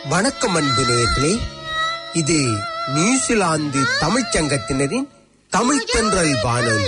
வணக்கம் அன்பு நேயர்களே, இது நியூசிலாந்து தமிழ்ச் சங்கத்தினரின் தமிழ் தென்றல் வானொலி.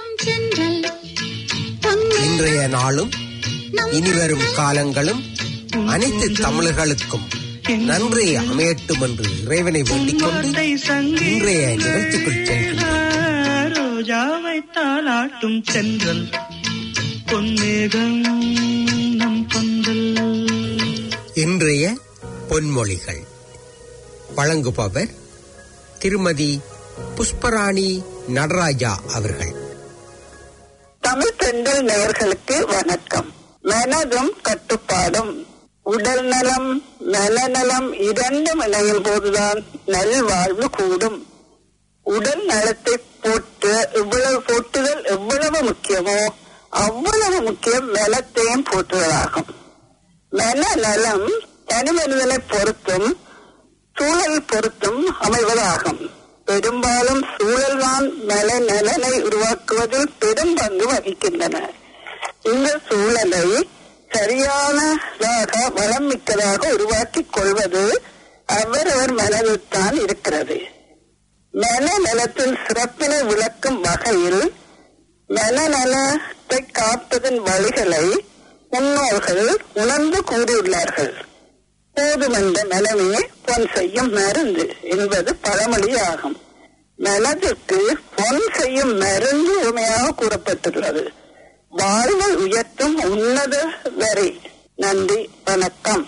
இன்றைய நாளும் இனிவரும் காலங்களும் அனைத்து தமிழர்களுக்கும் நன்றி அமையட்டும் என்று இறைவனை வேண்டிக் கொண்டு இன்றைய நிகழ்ச்சிக்குள் செல்கின்றோம். ரோஜாவை தாலாட்டும் சென்றல் பொன்மேகம் நம் பந்தல். இன்றைய பொன்மொழிகள் வழங்குபவர் திருமதி புஷ்பராணி நடராஜா அவர்கள். தமிழ் தென்றல் நேயர்களுக்கு வணக்கம். மனதும் கட்டுப்பாடும். உடல் நலம் மனநலம் இரண்டும் இணையும் போதுதான் நல்வாழ்வு கூடும். உடல் நலத்தை போட்டுதல் எவ்வளவு முக்கியமோ அவ்வளவு முக்கியம் நலத்தையும் போற்றுவதாகும். மனநலம் தனி மனிதனை பொறுத்தும் சூழல் பொறுத்தும் அமைவதாகும். பெரும்பாலும் சூழல்தான் நலனை உருவாக்குவதில் பெரும் பங்கு வகிக்கின்றன. இந்த சூழலை சரியானதாக வளம் மிக்கதாக உருவாக்கிக் கொள்வது அவரவர் மனதில்தான் இருக்கிறது. மனநலத்தின் சிறப்பினை விளக்கும் வகையில் மனநலத்தை காப்பதன் வழிகளை முன்னோர்கள் உணர்ந்து கூறியுள்ளார்கள். போதுமென்ற மனமே பொன் செய்யும் மருந்து என்பது பழமொழியாகும். மனதிற்கு பொன் செய்யும் மருந்து உண்மையாக கூறப்பட்டுள்ளது. வாழ்வை உயர்த்தும் உன்னத வரை. நன்றி, வணக்கம்.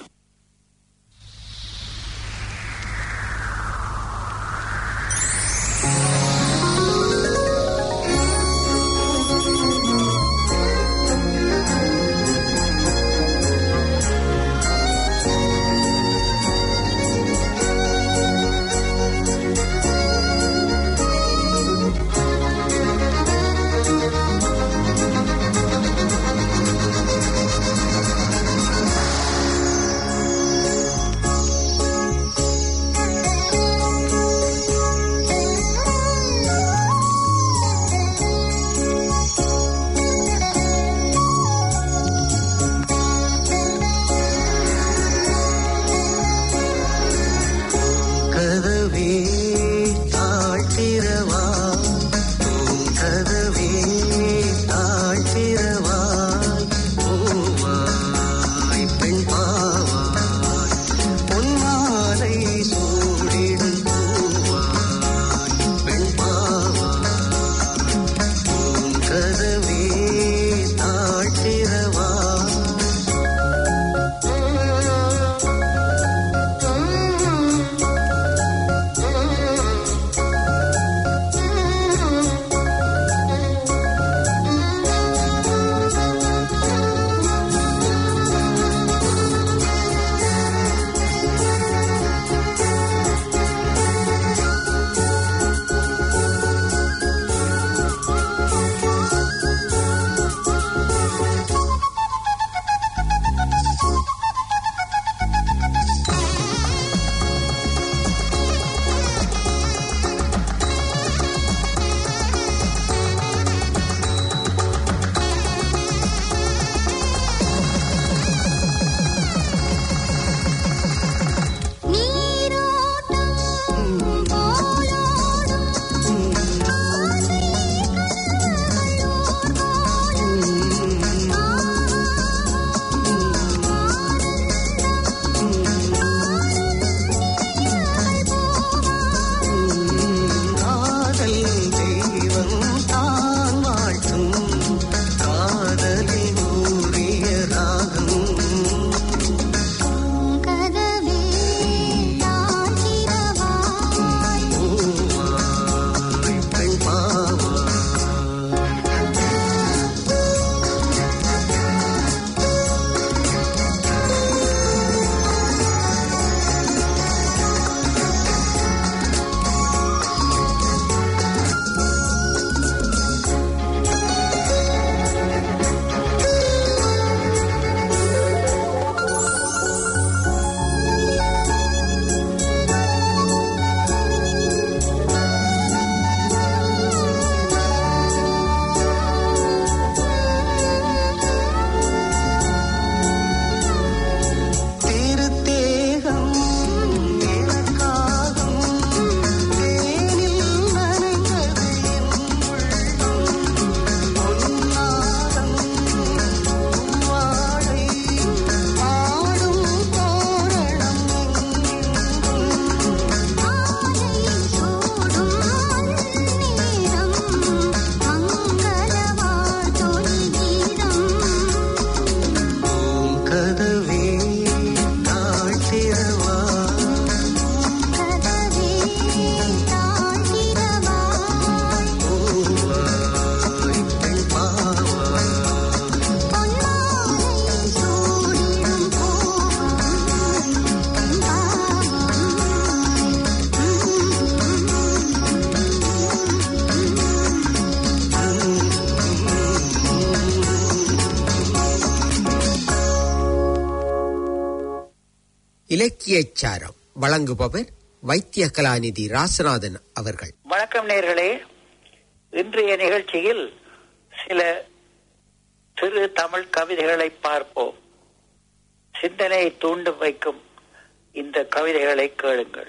இலக்கியச்சாரம் வழங்குபவர் வைத்திய கலாநிதி ராசநாதன் அவர்கள். வணக்கம் நேயர்களே. இன்றைய நிகழ்ச்சியில் சில சிறு தமிழ் கவிதைகளை பார்ப்போம். சிந்தனையை தூண்டும் வைக்கும் இந்த கவிதைகளை கேளுங்கள்.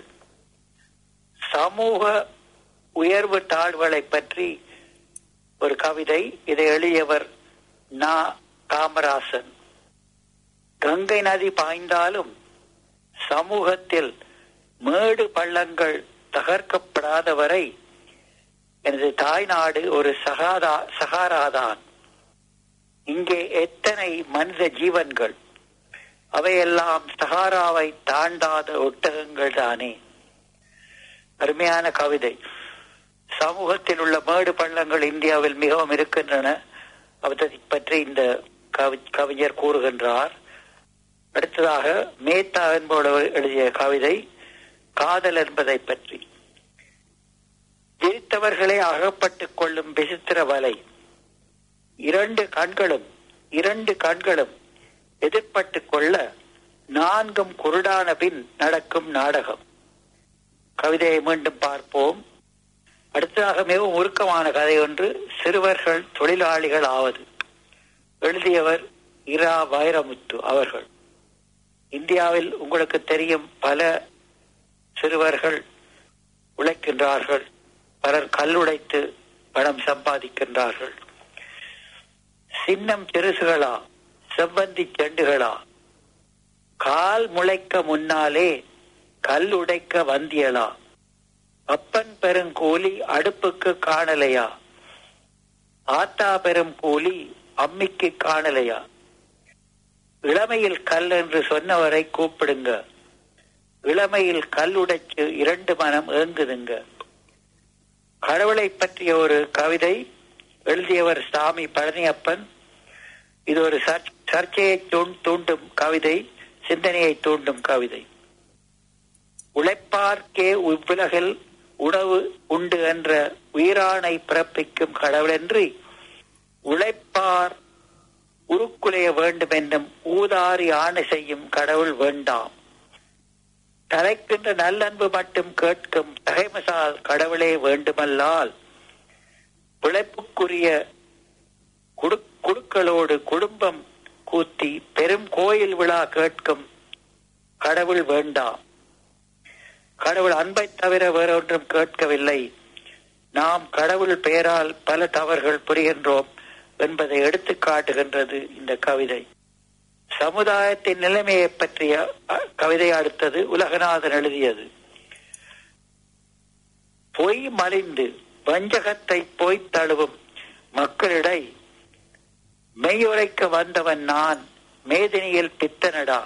சமூக உயர்வு தாழ்வுகளை பற்றி ஒரு கவிதை. இதை எழுதியவர் நா. காமராசன். கங்கை நதி பாய்ந்தாலும் சமூகத்தில் மேடு பள்ளங்கள் தகர்க்கப்படாதவரை எனது தாய்நாடு ஒரு சகாராதான். இங்கே எத்தனை மனித ஜீவன்கள், அவையெல்லாம் சகாராவை தாண்டாத ஒட்டகங்கள் தானே. அருமையான கவிதை. சமூகத்தில் உள்ள மேடு பள்ளங்கள் இந்தியாவில் மிகவும் இருக்கின்றன. அவற்றை பற்றி இந்த கவிஞர் கூறுகின்றார். அடுத்ததாக மேத்தா என்பவர் எழுதிய கவிதை காதல் என்பதை பற்றி. விரித்தவர்களே அகப்பட்டுக் கொள்ளும் விசித்திர வலை, இரண்டு கண்களும் எதிர்பட்டுக் கொள்ள நான்கும் குருடான பின் நடக்கும் நாடகம். கவிதையை மீண்டும் பார்ப்போம். அடுத்ததாக மிகவும் உருக்கமான கதை ஒன்று. சிறுவர்கள் தொழிலாளிகள் ஆவது. எழுதியவர் இரா. வைரமுத்து அவர்கள். இந்தியாவில் உங்களுக்கு தெரியும், பல சிறுவர்கள் உழைக்கின்றார்கள். பலர் கல்லுடைத்து பணம் சம்பாதிக்கின்றார்கள். சின்னம் பெருசுகளா, செவ்வந்தி செண்டுகளா, கால் முளைக்க முன்னாலே கல் உடைக்க வந்தியலா, அப்பன் பெரும் கூலி அடுப்புக்கு காணலையா, ஆத்தா பெரும் கூலி அம்மிக்கு காணலையா, இளமையில் கல் என்று சொன்னவரை கூப்பிடுங்க, இளமையில் கல் உடைச்சு இரண்டு மனம் ஏங்குதுங்க. கடவுளை பற்றிய ஒரு கவிதை. எழுதியவர் சாமி பழனியப்பன். இது ஒரு சர்ச்சையை தூண்டும் கவிதை, சிந்தனையை தூண்டும் கவிதை. உழைப்பார்க்கே இவ்வுலகில் உணவு உண்டு என்ற உயிரானை பிறப்பிக்கும் கடவுளன்றி உழைப்பார் உருக்குலைய வேண்டும் என்னும் ஊதாரி ஆணை செய்யும் கடவுள் வேண்டாம். தலைக்கின்ற நல்லன்பு மட்டும் கேட்கும் தகைமசால் கடவுளே வேண்டுமல்லால் பிழைப்புக்குரிய குடுக்களோடு குடும்பம் கூத்தி பெரும் கோயில் விழா கேட்கும் கடவுள் வேண்டாம். கடவுள் அன்பை தவிர வேறொன்றும் கேட்கவில்லை. நாம் கடவுள் பெயரால் பல தவறுகள் புரிகின்றோம் என்பதை எடுத்து காட்டுகின்றது இந்த கவிதை. சமுதாயத்தின் நிலைமையை பற்றிய கவிதை. அடுத்தது உலகநாதன் எழுதியது. பொய் மலிந்து வஞ்சகத்தை போய் தழுவும் மக்களிடை மெய்யுரைக்க வந்தவன் நான் மேதினியில் பித்தனடா.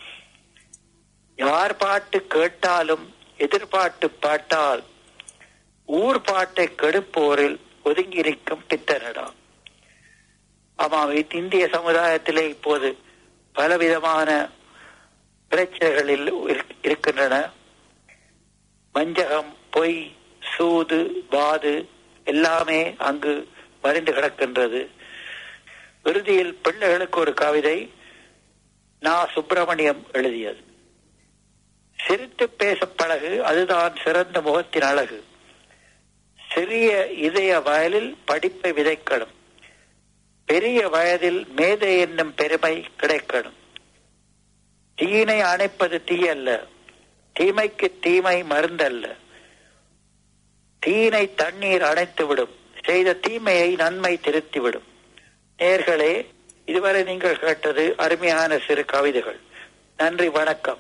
யார் பாட்டு கேட்டாலும் எதிர்பாட்டு பாட்டால் ஊர் பாட்டை கெடுப்போரில் ஒதுங்கியிருக்கும் பித்தனடா. ஆமாம், இந்திய சமுதாயத்திலே இப்போது பலவிதமான பிரச்சனைகளில் இருக்கின்றன. வஞ்சகம், பொய், சூது, வாது எல்லாமே அங்கு மறைந்து கிடக்கின்றது. இறுதியில் பிள்ளைகளுக்கு ஒரு கவிதை நா. சுப்பிரமணியம் எழுதியது. சிரித்து பேச பழகு, அதுதான் சிறந்த முகத்தின் அழகு. சிறிய இதய வயலில் படிப்பை விதைக்கணும், பெரிய வயதில் மேதை என்னும் பெருமை கிடைக்கணும். தீயினை அணைப்பது தீயல்ல, தீமைக்கு தீமை மருந்தல்ல. தீயினை தண்ணீர் அணைத்துவிடும், செய்த தீமையை நன்மை திருத்திவிடும். நேயர்களே, இதுவரை நீங்கள் கேட்டது அருமையான சிறு கவிதைகள். நன்றி, வணக்கம்.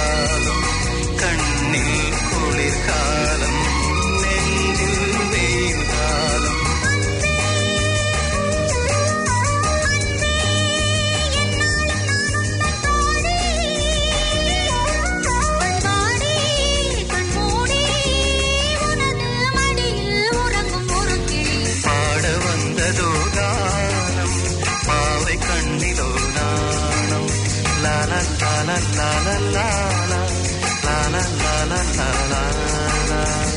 காலம், கண்ணில் குளிர்காலம், நெஞ்சில் வெயில் காலம். பாட வந்ததோ கானம், பாவை கண்ணிலோ நாணம். லால லால லால லால லால லால லால.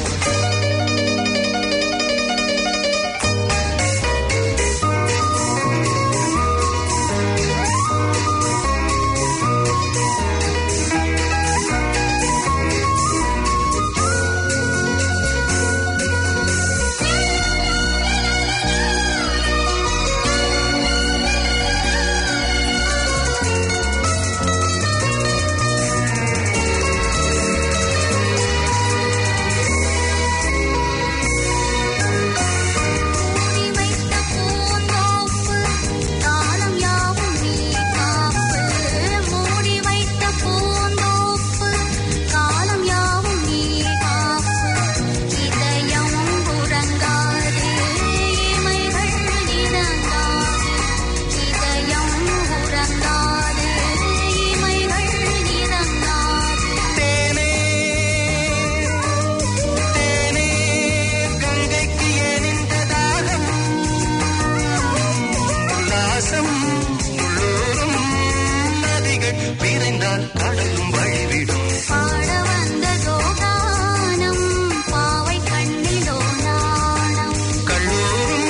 கடலும் வழிவிடும். பாட வந்ததோ கானம், பாவை கண்ணிலோ நாணம். கல்லூரும்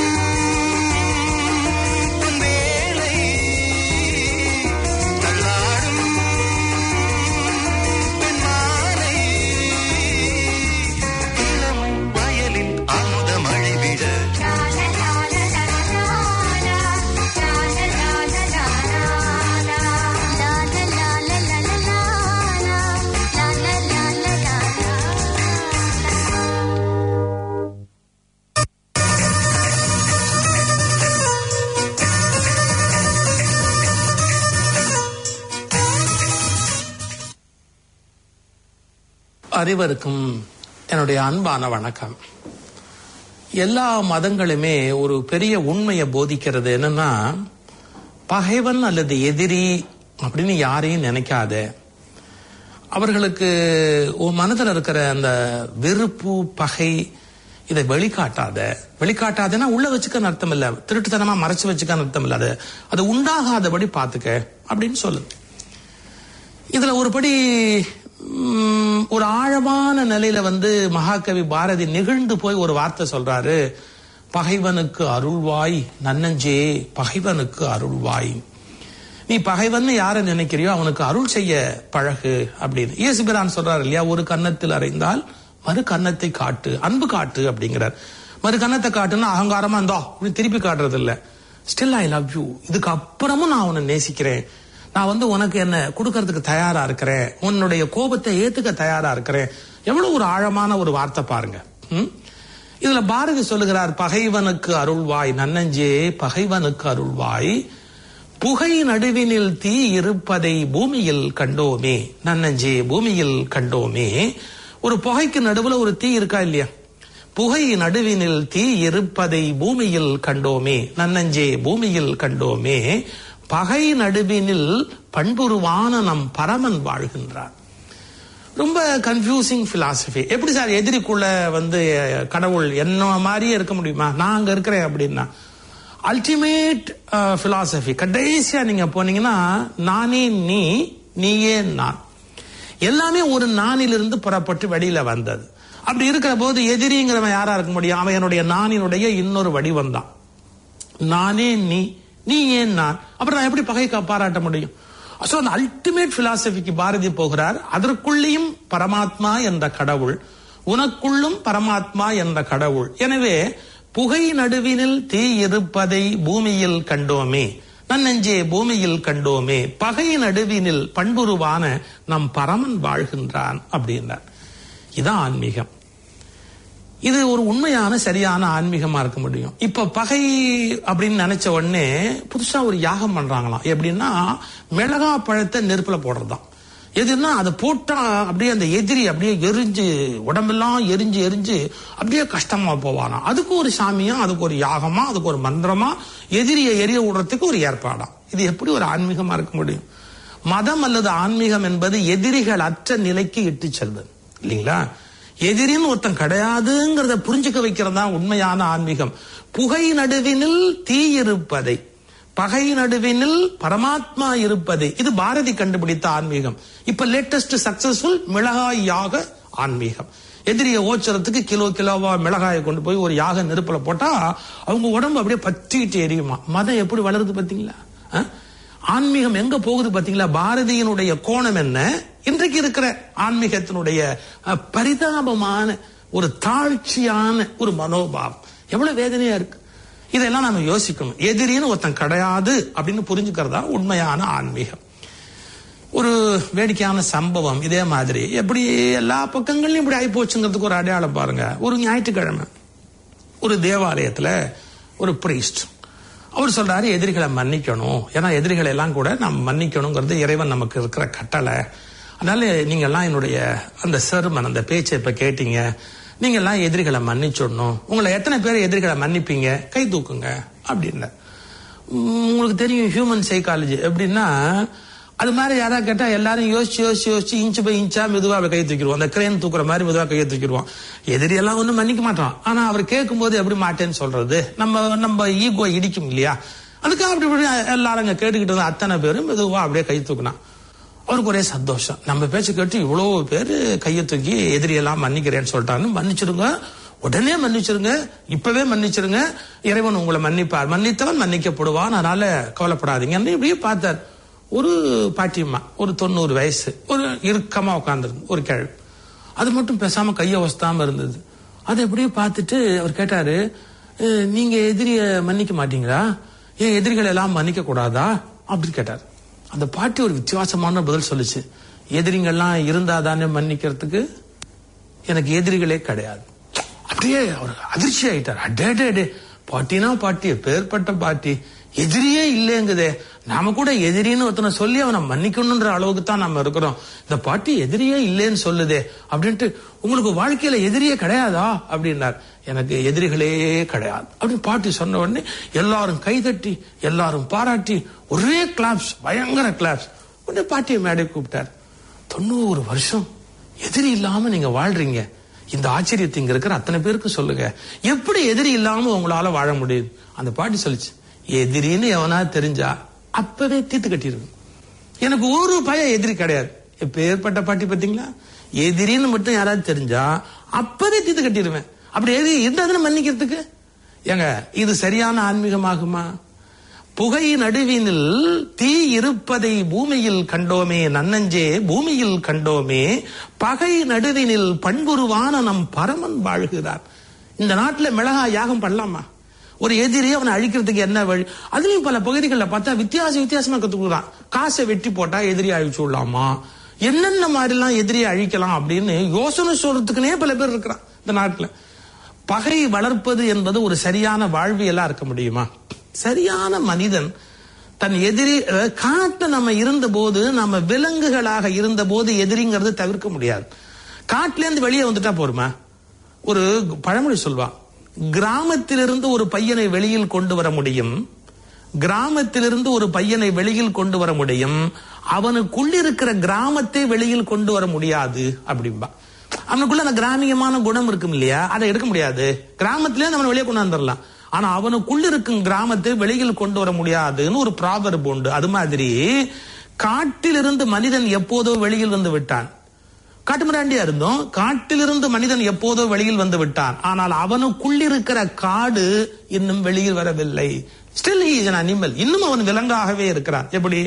வேலை தள்ளாடும் பெண்மானை, இளமை வயலில் அமுத மழை விட. அனைவருக்கும் என்னுடைய அன்பான வணக்கம். எல்லா மதங்களுமே ஒரு பெரிய உண்மையை போதிக்கிறது என்னன்னா, பகைவன் அல்லது எதிரி அப்படின்னு யாரையும் நினைக்காத. அவர்களுக்கு மனதில் இருக்கிற அந்த வெறுப்பு பகை இதை வெளிக்காட்டாதன்னா உள்ள வச்சுக்க அர்த்தம் இல்ல, திருட்டுத்தனமா மறைச்சு வச்சுக்க அர்த்தம் இல்ல, அது உண்டாகாதபடி பாத்துக்க அப்படின்னு சொல்லுது. இதுல ஒருபடி ஒரு ஆழமான நிலையில மகாகவி பாரதி நெகிழ்ந்து போய் ஒரு வார்த்தை சொல்றாரு, பகைவனுக்கு அருள்வாய் நன்னஞ்சே, பகைவனுக்கு அருள்வாய். நீ பகைவன் யார நினைக்கிறியோ அவனுக்கு அருள் செய்ய பழகு அப்படின்னு இயேசுபிரான் சொல்றாரு இல்லையா, ஒரு கன்னத்தில் அறைந்தால் மறு கன்னத்தை காட்டு, அன்பு காட்டு அப்படிங்கிறார். மறு கன்னத்தை காட்டுன்னா அகங்காரமா இருந்தோ திருப்பி காட்டுறது இல்ல, ஸ்டில் ஐ லவ் யூ, இதுக்கு அப்புறமும் நான் உன்னை நேசிக்கிறேன், நான் உனக்கு என்ன கொடுக்கறதுக்கு தயாரா இருக்கிறேன், உன்னுடைய கோபத்தை ஏத்துக்க தயாரா இருக்கிறேன். எவ்வளவு ஒரு ஆழமான ஒரு வார்த்தை பாருங்க. இதுல பாரதி சொல்லுகிறார், பகைவனுக்கு அருள்வாய் நன்னஞ்சே, பகைவனுக்கு அருள்வாய், புகை நடுவினில் தீ இருப்பதை பூமியில் கண்டோமே, நன்னஞ்சே பூமியில் கண்டோமே. ஒரு புகைக்கு நடுவுல ஒரு தீ இருக்கா இல்லையா, புகை நடுவினில் தீ இருப்பதை பூமியில் கண்டோமே, நன்னஞ்சே பூமியில் கண்டோமே. பகை நடுவினில் பண்புருவான நம் பரமன் வாழ்கின்றார். ரொம்ப கன்ஃபியூசிங் பிலாசபி. எப்படி சார் எதிரிக்குள்ள கடவுள் என்ன மாதிரியே இருக்க முடியுமா, நான் அங்க இருக்கிறேன் அப்படின்னா? Ultimate philosophy. கடைசியா நீங்க போனீங்கன்னா, நானே நீ, நீயே நான், எல்லாமே ஒரு நானிலிருந்து புறப்பட்டு வெளியில வந்தது. அப்படி இருக்கிற போது எதிரிங்கிறவன் யாரா இருக்க முடியும்? அவன் என்னுடைய நானினுடைய இன்னொரு வடிவம் தான். நானே நீ, நீ ஏன் நான், அப்புறம் நான் எப்படி பகை பாராட்ட முடியும்? சோ அந்த அல்டிமேட் பிலாசபிக்கு பாரதி போகிறார். அதற்குள்ளேயும் பரமாத்மா என்ற கடவுள், உனக்குள்ளும் பரமாத்மா என்ற கடவுள். எனவே புகை நடுவினில் தீ இருப்பதை பூமியில் கண்டோமே, நன்னெஞ்சே பூமியில் கண்டோமே, பகை நடுவினில் பண்புருவான நம் பரமன் வாழ்கின்றான் அப்படின்றார். இதான் ஆன்மீகம். இது ஒரு உண்மையான சரியான ஆன்மீகமா இருக்க முடியும். இப்ப பகை அப்படின்னு நினைச்ச உடனே புதுசா ஒரு யாகம் பண்றாங்களாம். எப்படின்னா, மிளகா பழத்தை நெருப்புல போடுறதுதான். எதுன்னா அதை போட்டா அப்படியே அந்த எதிரி அப்படியே எரிஞ்சு உடம்பெல்லாம் எரிஞ்சு எரிஞ்சு அப்படியே கஷ்டமா போவானா. அதுக்கு ஒரு சாமியா, அதுக்கு ஒரு யாகமா, அதுக்கு ஒரு மந்திரமா, எதிரியை எரிய விடுறதுக்கு ஒரு ஏற்பாடா. இது எப்படி ஒரு ஆன்மீகமா இருக்க முடியும்? மதம் அல்லது ஆன்மீகம் என்பது எதிரிகள் அற்ற நிலைக்கு இட்டு செல்வது இல்லைங்களா? எதிரின்னு ஒருத்தன் கிடையாதுங்கிறத புரிஞ்சுக்க வைக்கிறதா உண்மையான ஆன்மீகம். புகை நடுவினில் தீ இருப்பதை, பகை நடுவினில் பரமாத்மா இருப்பதை, இது பாரதி கண்டுபிடித்த ஆன்மீகம். இப்ப லேட்டஸ்ட் சக்சஸ்ஃபுல் மிளகாய் யாக ஆன்மீகம். எதிரியை ஓச்சுறதுக்கு கிலோவா மிளகாயை கொண்டு போய் ஒரு யாக நெருப்புல போட்டா அவங்க உடம்பு அப்படியே பத்திட்டு எரியுமா. மதம் எப்படி வளருது பாத்தீங்களா? ஆன்மீகம் எங்க போகுது பாத்தீங்களா? பாரதியினுடைய கோணம் என்ன, இன்றைக்கு இருக்கிற ஆன்மீகத்தினுடைய பரிதாபமான ஒரு தாழ்ச்சியான ஒரு மனோபாவம் எவ்வளவு வேதனையா இருக்கு. இதெல்லாம் நாம யோசிக்கணும். எதிரின்னு ஒருத்தன் கிடையாது அப்படின்னு புரிஞ்சுக்கிறதா உண்மையான ஆன்மீகம். ஒரு வேடிக்கையான சம்பவம் இதே மாதிரி எப்படி எல்லா பக்கங்கள்லயும் இப்படி ஆகி போச்சுங்கிறதுக்கு ஒரு அடையாளம் பாருங்க. ஒரு ஞாயிற்றுக்கிழமை ஒரு தேவாலயத்துல ஒரு பிரீஸ்ட் அவர் சொல்றாரு, எதிரிகளை மன்னிக்கணும். ஏன்னா எதிரிகளை எல்லாம் கூட நாம் மன்னிக்கணுங்கிறது இறைவன் நமக்கு இருக்கிற கட்டளை. அதனால நீங்க எல்லாம் என்னுடைய அந்த சர்மன், அந்த பேச்சை இப்ப கேட்டீங்க, நீங்க எல்லாம் எதிரிகளை மன்னிச்சிடணும். உங்களை எத்தனை பேர் எதிரிகளை மன்னிப்பீங்க? கை தூக்குங்க அப்படின்னு. உங்களுக்கு தெரியும் ஹியூமன் சைக்காலஜி எப்படின்னா, அது மாதிரி யாராவது கேட்டா எல்லாரும் யோசிச்சு இன்ச்சு பை இன்ச்சா மெதுவா கை தூக்கிடுவோம். அந்த கிரேன் தூக்குற மாதிரி மெதுவா கையை தூக்கிடுவோம். எதிரி எல்லாம் ஒன்னும் மன்னிக்க மாட்டோம். ஆனா அவர் கேட்கும் போது எப்படி மாட்டேன்னு சொல்றது, நம்ம ஈகோ இடிக்கும் இல்லையா? அதுக்காக அப்படி எல்லாரும் கேட்டுக்கிட்டு இருந்த அத்தனை பேரும் மெதுவா அப்படியே கை தூக்கினா அவருக்கு ஒரே சந்தோஷம். நம்ம பேச்சு கேட்டு இவ்வளவு பேரு கையை தூக்கி எதிரியெல்லாம் மன்னிக்கிறேன்னு சொல்லிட்டான்னு, மன்னிச்சிருங்க, உடனே மன்னிச்சிருங்க, இப்பவே மன்னிச்சிருங்க, இறைவன் உங்களை மன்னிப்பார், மன்னித்தவன் மன்னிக்கப்படுவான், அதனால கவலைப்படாதீங்கன்னு இப்படியே பார்த்தார். ஒரு பாட்டியம்மா, ஒரு 90 வயசு, ஒரு இறுக்கமா உட்கார்ந்துருந்து ஒரு கேள்வி, அது மட்டும் பேசாம கைய வஸ்தாம இருந்தது. அதை எப்படியே பார்த்துட்டு அவர் கேட்டாரு, நீங்க எதிரிய மன்னிக்க மாட்டீங்களா? ஏன் எதிரிகள் எல்லாம் மன்னிக்க கூடாதா அப்படின்னு கேட்டாரு. அந்த பாட்டி ஒரு வித்தியாசமான பதில் சொல்லுச்சு. எதிரிகள்லாம் இருந்தா தானே மன்னிக்கிறதுக்கு, எனக்கு எதிரிகளே கிடையாது. அப்படியே அவர் அதிர்ச்சி ஆயிட்டார். அடே பாட்டினா பாட்டி, பேர்பட்ட பாட்டி, எதிரியே இல்லைங்குதே, நாம கூட எதிரின்னு ஒருத்தனை சொல்லி அவனை மன்னிக்கணும்ன்ற அளவுக்கு தான் நம்ம இருக்கிறோம். இந்த பாட்டி எதிரியே இல்லைன்னு சொல்லுதே அப்படின்ட்டு, உங்களுக்கு வாழ்க்கையில எதிரியே கிடையாதா அப்படின்னார். எனக்கு எதிரிகளே கிடையாது அப்படின்னு பாட்டி சொன்ன உடனே எல்லாரும் கைதட்டி எல்லாரும் பாராட்டி ஒரே கிளாப்ஸ், பயங்கர கிளாப்ஸ். உடனே பாட்டியை மேடை கூப்பிட்டார். 90 வருஷம் எதிரி இல்லாம நீங்க வாழ்றீங்க, இந்த ஆச்சரியத்தை இங்க இருக்கிற அத்தனை பேருக்கு சொல்லுங்க, எப்படி எதிரி இல்லாம உங்களால வாழ முடியும்? அந்த பாட்டி சொல்லிச்சு, எதிரின்னு எவனா தெரிஞ்சா அப்பவே தீர்த்து கட்டிருக்கு. எனக்கு ஒரு பயம் எதிரி கிடையாது. இப்ப ஏற்பட்ட பாட்டி பாத்தீங்களா, எதிரின்னு மட்டும் யாராவது தெரிஞ்சா அப்பவே தீர்த்து கட்டிடுவேன். அப்படி எது இருந்ததுன்னு மன்னிக்கிறதுக்கு ஏங்க இது சரியான ஆன்மீகமாகுமா? புகை நடுவினில் தீ இருப்பதை பூமியில் கண்டோமே, நன்னஞ்சே பூமியில் கண்டோமே, பகை நடுவினில் பண்புருவான நம் பரமன் வாழ்கிறார். இந்த நாட்டுல மிளகா யாகம் பண்ணலாமா? ஒரு எதிரி அவனை அழிக்கிறதுக்கு என்ன வழி? அதுலயும் பல பகுதிகளில் பார்த்தா வித்தியாசமா கத்துக்குறான். காசை வெட்டி போட்டா எதிரி அழிச்சு விடலாமா, என்னென்ன மாதிரி எல்லாம் எதிரியை அழிக்கலாம் அப்படின்னு யோசனை சொல்றதுக்குனே பல பேர் இருக்கிறான் இந்த நாட்டுல. பகை வளர்ப்பது என்பது ஒரு சரியான வாழ்வியலா இருக்க முடியுமா? சரியான மனிதன் தன் எதிரி, காட்டுல நம்ம இருந்த போது, நம்ம விலங்குகளாக இருந்த போது எதிரிங்கிறது தவிர்க்க முடியாது. காட்டுல இருந்து வெளியே வந்துட்டா போருமா? ஒரு பழமொழி சொல்வா, கிராமத்திலிருந்து ஒரு பையனை வெளியில் கொண்டு வர முடியும், கிராமத்திலிருந்து ஒரு பையனை வெளியில் கொண்டு வர முடியும், அவனுக்குள்ளிருக்கிற கிராமத்தை வெளியில் கொண்டு வர முடியாது அப்படின்பா. அவனுக்குள்ள அந்த கிராமியமான குணம் இருக்கும் இல்லையா, அதை எடுக்க முடியாது. கிராமத்திலே அவனை வெளியே கொண்டு வந்துடலாம், ஆனா அவனுக்குள்ள இருக்கும் கிராமத்தை வெளியில் கொண்டு வர முடியாதுன்னு ஒரு ப்ராவர்ப் உண்டு. அது மாதிரி காட்டிலிருந்து மனிதன் எப்போதோ வெளியில் வந்து விட்டான். காட்டுமிராண்டியா இருந்தோம், காட்டிலிருந்து மனிதன் எப்போதோ வெளியில் வந்து விட்டான். ஆனால் அவனுக்குள்ளிருக்கிற காடு இன்னும் வெளியில் வரவில்லை. Still he is an animal. இன்னும் அவன் விலங்காகவே இருக்கிறான். எப்படி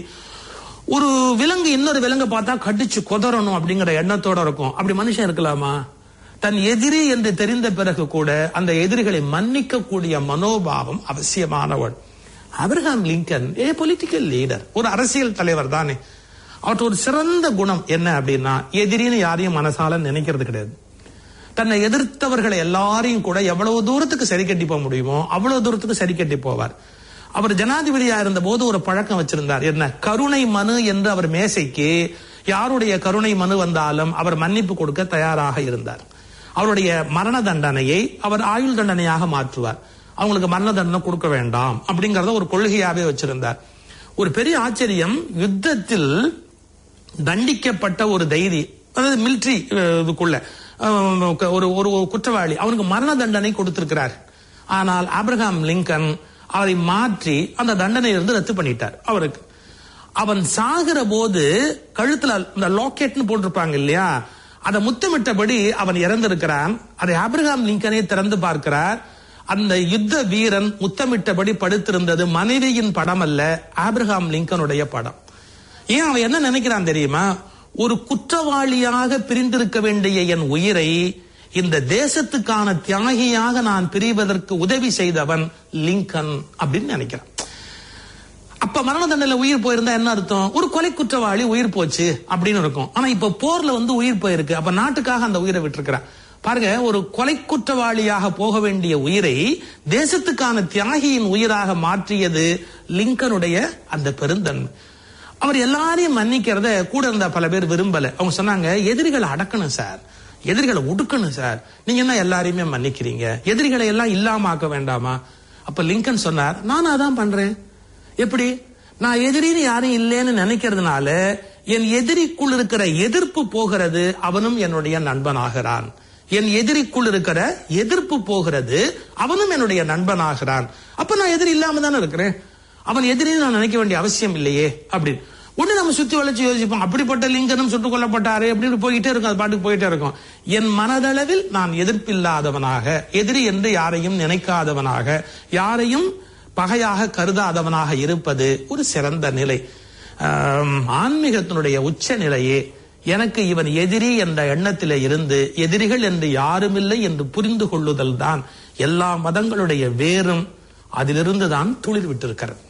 ஒரு விலங்கு இன்னொரு விலங்கை பார்த்தா கடிச்சு கொதறணும் அப்படிங்கிற எண்ணத்தோட இருக்கும், அப்படி மனுஷன் இருக்கலாமா? தன் எதிரி என்று தெரிந்த பிறகு கூட அந்த எதிரிகளை மன்னிக்க கூடிய மனோபாவம் அவசியமானவன். Abraham Lincoln a political leader, ஒரு அரசியல் தலைவர் தானே. அவற்ற ஒரு சிறந்த குணம் என்ன அப்படின்னா, எதிரின்னு யாரையும் மனசால நினைக்கிறது கிடையாது. தன்னை எதிர்த்தவர்களை எல்லாரையும் கூட எவ்வளவு தூரத்துக்கு சரி கட்டி போக முடியுமோ அவ்வளவு தூரத்துக்கு சரி கட்டி போவார். அவர் ஜனாதிபதியா இருந்த போது ஒரு பழக்கம் வச்சிருந்தார். என்ன? கருணை மனு என்று அவர் மேசைக்கு யாருடைய கருணை மனு வந்தாலும் அவர் மன்னிப்பு கொடுக்க தயாராக இருந்தார். அவருடைய மரண தண்டனையை அவர் ஆயுள் தண்டனையாக மாற்றுவார். அவங்களுக்கு மரண தண்டனை கொடுக்க வேண்டாம் அப்படிங்கறத ஒரு கொள்கையாவே வச்சிருந்தார். ஒரு பெரிய ஆச்சரியம், யுத்தத்தில் தண்டிக்கப்பட்ட ஒரு தைரி, அதாவது மிலிட்டரி இதுக்குள்ள ஒரு குற்றவாளி, அவனுக்கு மரண தண்டனை கொடுத்திருக்கிறார். ஆனால் ஆபிரகாம் லிங்கன் அவரை மாற்றி அந்த தண்டனையிலிருந்து ரத்து பண்ணிட்டார். அவருக்கு அவன் சாகிற போது கழுத்துல இந்த லாக்கெட்னு போட்டிருப்பாங்க இல்லையா, அதை முத்தமிட்டபடி அவன் இறந்திருக்கிறான். அதை ஆபிரகாம் லிங்கனை திறந்து பார்க்கிறார். அந்த யுத்த வீரன் முத்தமிட்டபடி படுத்திருந்தது மனைவியின் படம் அல்ல, ஆபிரகாம் லிங்கனுடைய படம். ஏன் அவன் என்ன நினைக்கிறான் தெரியுமா? ஒரு குற்றவாளியாக பிரிந்திருக்க வேண்டிய என் உயிரை இந்த தேசத்துக்கான தியாகியாக நான் பிரிவதற்கு உதவி செய்தவன் லிங்கன் அப்படின்னு நினைக்கிறான். அப்ப மரண தண்டனை உயிர் போயிருந்தா என்ன அர்த்தம்? ஒரு கொலை குற்றவாளி உயிர் போச்சு அப்படின்னு இருக்கும். ஆனா இப்ப போர்ல உயிர் போயிருக்கு, அப்ப நாட்டுக்காக அந்த உயிரை விட்டுருக்கிறான். பாருங்க, ஒரு கொலை குற்றவாளியாக போக வேண்டிய உயிரை தேசத்துக்கான தியாகியின் உயிராக மாற்றியது லிங்கனுடைய அந்த பெருந்தன்மை. அவர் எல்லாரையும் மன்னிக்கிறத கூட இருந்த பல பேர் விரும்பல. அவங்க சொன்னாங்க, எதிரிகளை அடக்கணும் சார், எதிரிகளை ஒடுக்கணும் சார், நீங்க என்ன எல்லாரையுமே மன்னிக்கிறீங்க, எதிரிகளை எல்லாம் இல்லாம ஆக்க வேண்டாமா? அப்ப லிங்கன் சொன்னார், நான் அதான் பண்றேன். எப்படி? நான் எதிரின்னு யாரும் இல்லைன்னு நினைக்கிறதுனால என் எதிரிக்குள் இருக்கிற எதிர்ப்பு போகிறது, அவனும் என்னுடைய நண்பனாகிறான். என் எதிரிக்குள் இருக்கிற எதிர்ப்பு போகிறது, அவனும் என்னுடைய நண்பனாகிறான். அப்ப நான் எதிரி இல்லாம தானே இருக்கிறேன், அவன் எதிரின்னு நான் நினைக்க வேண்டிய அவசியம் இல்லையே அப்படின்னு. ஒண்ணு நம்ம சுத்தி வளைச்சு யோசிப்போம், அப்படிப்பட்ட லிங்கனும் சுட்டுக் கொல்லப்பட்டாரு அப்படின்னு போயிட்டே இருக்கும், அது பாட்டுக்கு போயிட்டே இருக்கும். என் மனதளவில் நான் எதிர்ப்பில்லாதவனாக, எதிரி என்று யாரையும் நினைக்காதவனாக, யாரையும் பகையாக கருதாதவனாக இருப்பது ஒரு சிறந்த நிலை. ஆன்மீகத்தினுடைய உச்ச நிலையே எனக்கு இவன் எதிரி என்ற எண்ணத்திலே இருந்து எதிரிகள் என்று யாருமில்லை என்று புரிந்து கொள்ளுதல் தான் எல்லா மதங்களுடைய வேரும் அதிலிருந்து தான் துளிர் விட்டிருக்கிறது.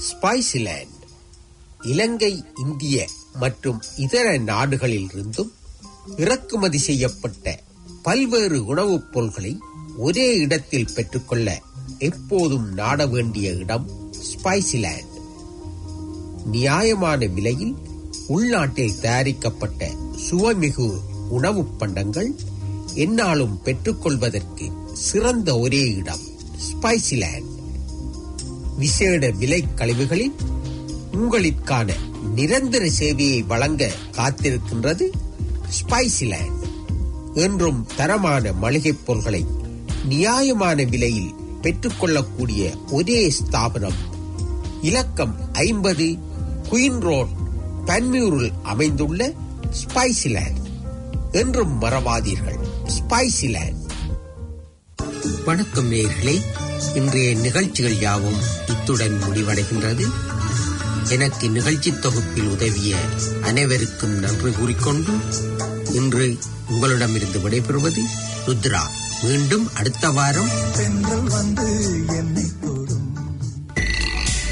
ஸ்பைசிலேண்ட் இலங்கை, இந்திய மற்றும் இதர நாடுகளிலிருந்தும் இறக்குமதி செய்யப்பட்ட பல்வேறு உணவுப் பொருட்களை ஒரே இடத்தில் பெற்றுக்கொள்ள எப்போதும் நாட வேண்டிய இடம் ஸ்பைசிலேண்ட். நியாயமான விலையில் உள்நாட்டில் தயாரிக்கப்பட்ட சுவைமிகு உணவுப் பண்டங்கள் எந்நாளும் பெற்றுக்கொள்வதற்கு சிறந்த ஒரே இடம் ஸ்பைசிலேண்ட். விசேட விலை கழிவுகளில் உங்களுக்கான நிரந்தர சேவையை வழங்க காத்திருக்கின்றது ஸ்பைசிலேண்ட். என்றும் தரமான மளிகைப் பொருட்களை நியாயமான விலையில் பெற்றுக்கொள்ளக்கூடிய ஒரே ஸ்தாபனம் இலக்கம் 50 குயின் ரோட், பன்மியூரில் அமைந்துள்ள ஸ்பைசிலேண்ட். என்றும் மறவாதீர்கள், ஸ்பைசிலேண்ட். வணக்கம் நேயர்களே, இன்றைய நிகழ்ச்சிகள் யாவும் இத்துடன் முடிவடைகின்றது. எனக்கு நிகழ்ச்சி தொகுப்பில் உதவிய அனைவருக்கும் நன்றி கூறிக்கொண்டு இன்று உங்களிடமிருந்து விடைபெறுவது ருத்ரா. மீண்டும் அடுத்த வாரம் பெண்கள் வந்து என்னை